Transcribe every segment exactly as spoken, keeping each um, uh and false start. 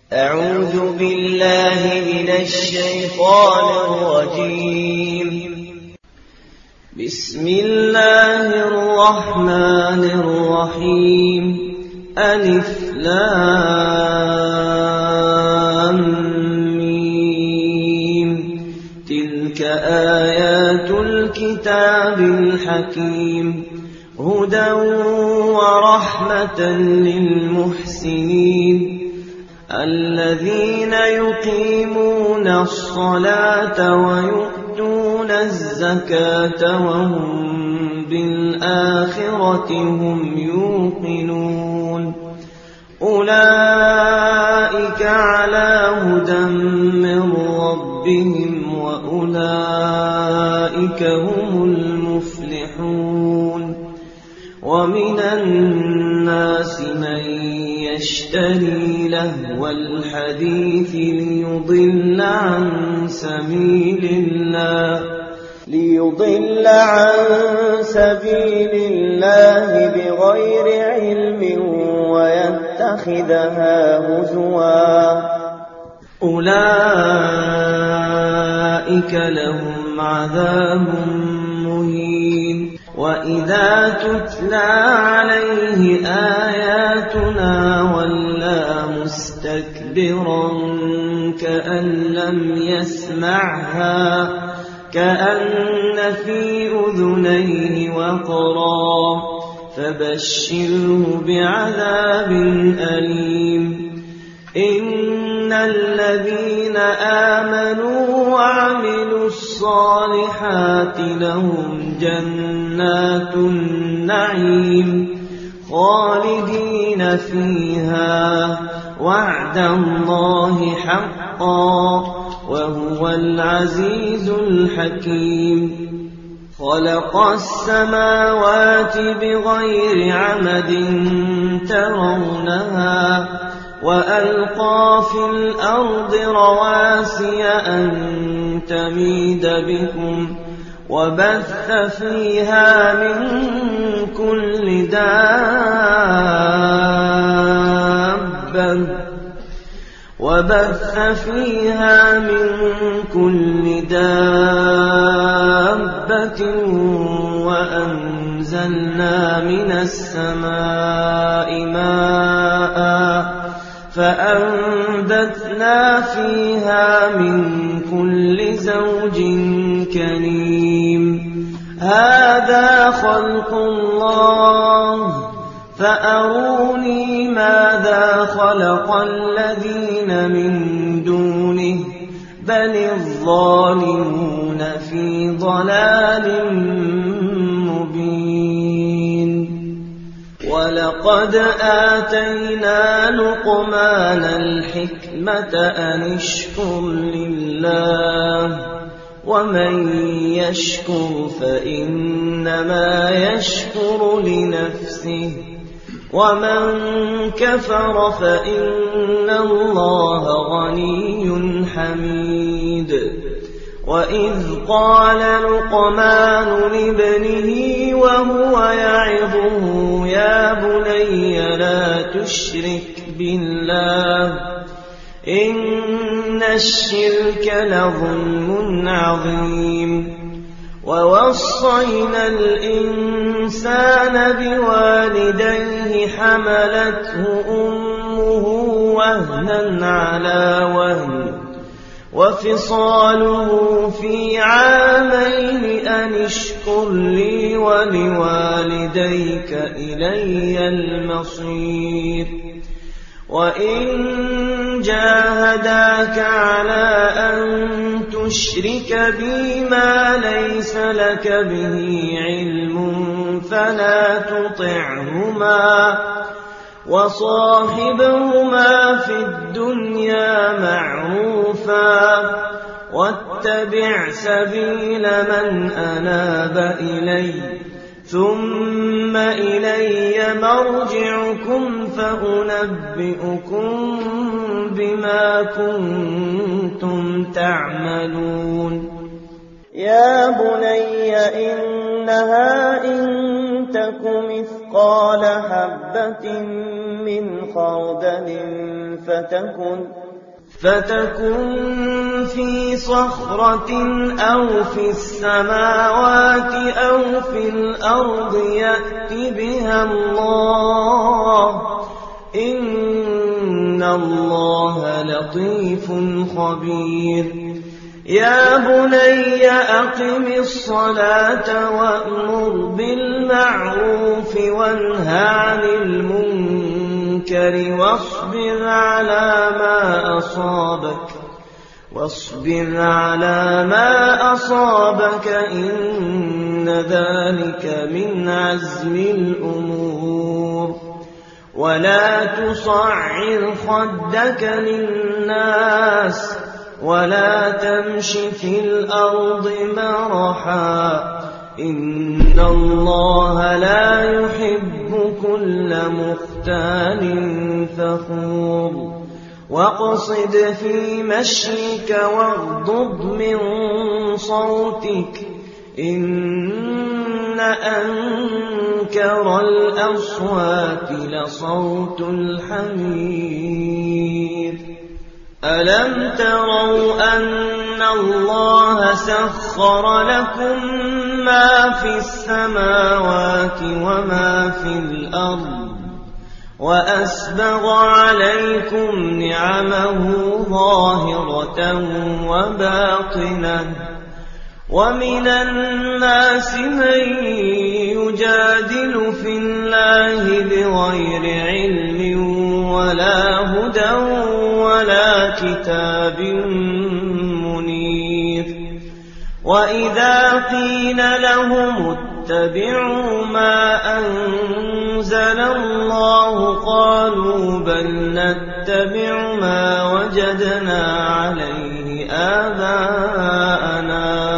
أعوذ بالله من الشيطان الرجيم. بسم الله الرحمن الرحيم. ألف لام ميم. تلك آيات الكتاب الحكيم، هدى ورحمة للمحسنين الذين يقيمون الصلاة ويؤتون الزكاة وهم بالآخرة هم يوقنون. أولئك على هدى من ربهم وأولئك هم المفلحون. ومن الناس من يشتري لهو الحديث ليضل عن سبيل الله ليضل عن سبيل الله بغير علم ويتخذها هزوا. أولئك لهم عذاب مهين. وإذا تتلى عليه آياتنا ولى مستكبرا كأن لم يسمعها كأن في أذنيه وقرا فبشره بعذاب أليم. إن الذين آمنوا وعملوا الصالحات لهم جنات النعيم خالدين فيها وعد الله حقا وهو العزيز الحكيم. خلق السماوات بغير عمد ترونها وألقى في الأرض رواسي أن تميد بكم وبث فيها من كل دابة وبث فيها من كل دابة وأنزلنا من السماء ماء فأنبتنا فيها من كل زوج كريم. هذا خلق الله فأروني ماذا خلق الذين من دونه بل الظالمون في ضلال مبين. ولقد آتينا لقمان الحكمة أن اشكر لله ومن يشكر فإنما يشكر لنفسه ومن كفر فإن الله غني حميد. وإذ قال لقمان لابنه وهو يعظه يا بني لا تشرك بالله إن الشرك لظلم عظيم. ووصينا الإنسان بوالديه حملته أمه وهنا على وهن وفصاله في عامين أن اشكر لي ولوالديك إلي المصير. وإن جاهداك على أن تشرك بي ما ليس لك به علم فلا تطعهما وصاحبهما في الدنيا معروفا واتبع سبيل من أناب إلي ثم إلي مرجعكم فأنبئكم بما كنتم تعملون. يا بني إنها إن تك مثقال مثقال حبة من خردل فتكن فتكن في صخرة أو في السماوات أو في الأرض يأت بها الله إن الله لطيف خبير يا بني أقم الصلاة وأمر بالمعروف وانه عن المنكر واصبر على ما أصابك واصبر على ما أصابك إن ذلك من عزم الأمور ولا تصعر خدك للناس ولا تمش في الأرض مرحا إن الله لا يحب كل مختال فخور واقصد في مشيك واغضض من صوتك إن أنكر الأصوات لصوت الحمير ألم تروا أن الله سخر لكم ما في السماوات وما في الأرض وأسبغ عليكم نعمه ظاهرة وباطنة ومن الناس من يجادل في الله بغير علم ولا هدى ولا كتاب منير وإذا قيل لهم اتبعوا ما أنزل الله قالوا بل نتبع ما وجدنا عليه آباءنا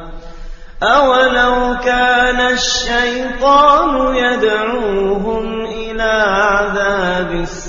أولو كان الشيطان يدعوهم إلى عذاب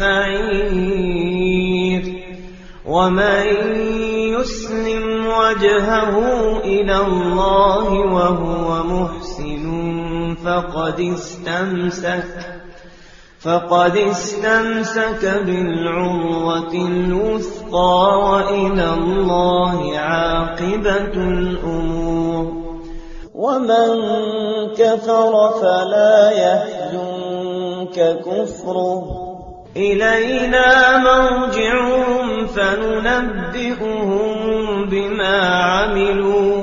السعير ومن يسلم وجهه إلى الله وهو محسن فقد استمسك فقد استمسك بالعروة الوثقى وإلى الله عاقبة الأمور ومن كفر فلا يحزنك كفره إلينا مرجعهم فننبئهم بما عملوا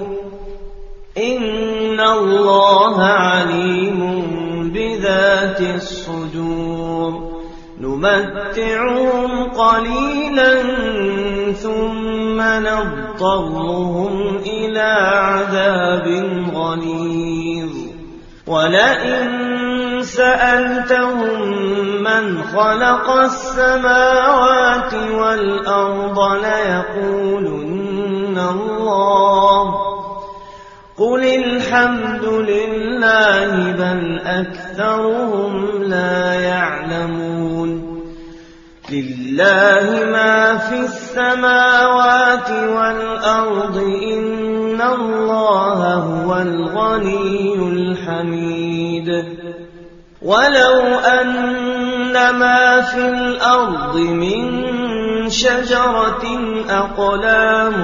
إن الله عليم بذات الصدور نمتعهم قليلا ثم نضطرهم إلى عذاب غليظ ولئن سألتهم من خلق السماوات والأرض ليقولن الله قل الحمد لله بل أكثرهم لا يعلمون لله ما في السماوات والأرض إن الله هو الغني الحميد ولو أن ما في الأرض من شجرة أقلام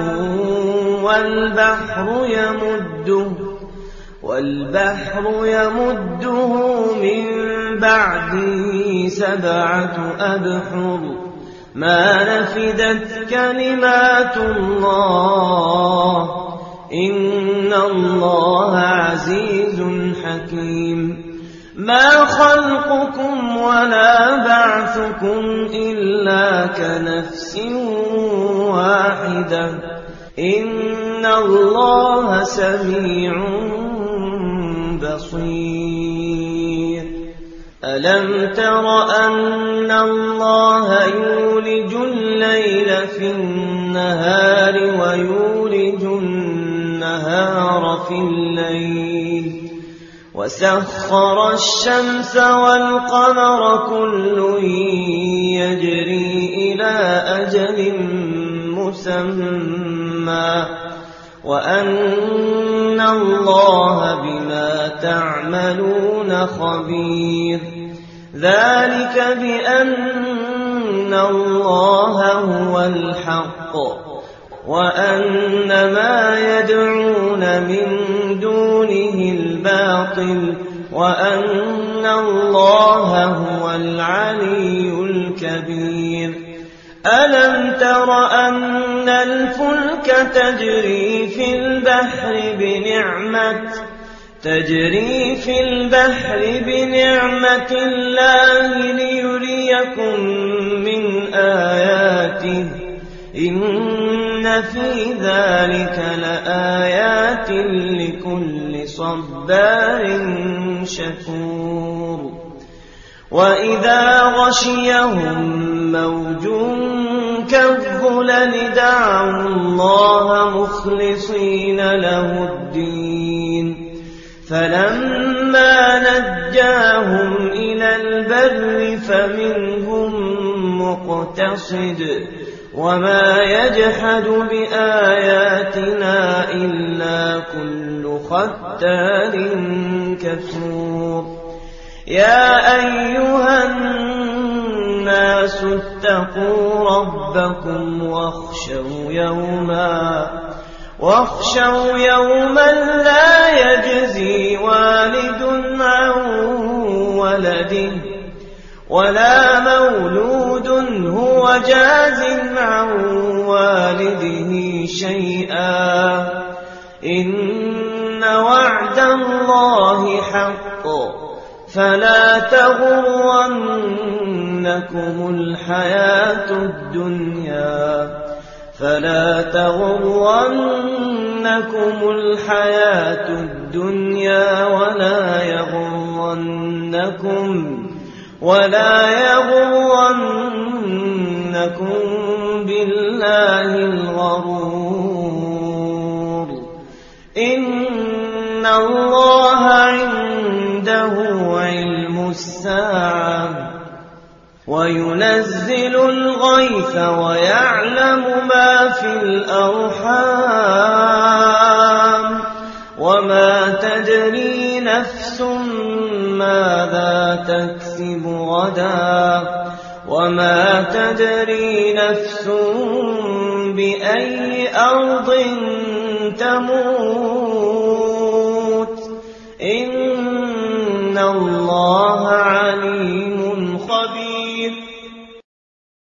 والبحر يمده والبحر يمده من بعده سبعة أبحر ما نفدت كلمات الله إن الله عزيز حكيم ما خلقكم ولا بعثكم إلا كنفس واحدة إن الله سميع بصير ألم تر أن الله يولج الليل في النهار ويولج النهار في الليل وسخر الشمس والقمر كل يجري إلى أجل مسمى وأن الله بما تعملون خبير ذلك بأن الله هو الحق وأن ما يدعون من دونه الباطل وأن الله هو العلي الكبير. ألم تر أن الفلك تجري في البحر بنعمة تجري في البحر بنعمة الله ليريكم من آياته إن في ذلك لآيات لكل صبار شكور. وإذا غشيهم موج كالظلل دعوا الله مخلصين له الدين فلما نجاهم إلى البر فمنهم مقتصد وما يجحد بآياتنا إلا كل ختار كفور. يا أيها الناس اتقوا ربكم واخشوا يوما واخشوا يوما لا يجزي والد عن ولده ولا مولود هو جاز عن والده شيئا إن وعد الله حق فلا تغرنكم الحياة الدنيا فلا تغرنكم الحياة الدنيا ولا يغرنكم ولا يغرنكم بالله الغرور. إن الله عنده علم الساعة وينزل الغيث ويعلم ما في الأرحام وما تدري نفس ماذا تكسب غدا وما تدري نفس بأي أرض تموت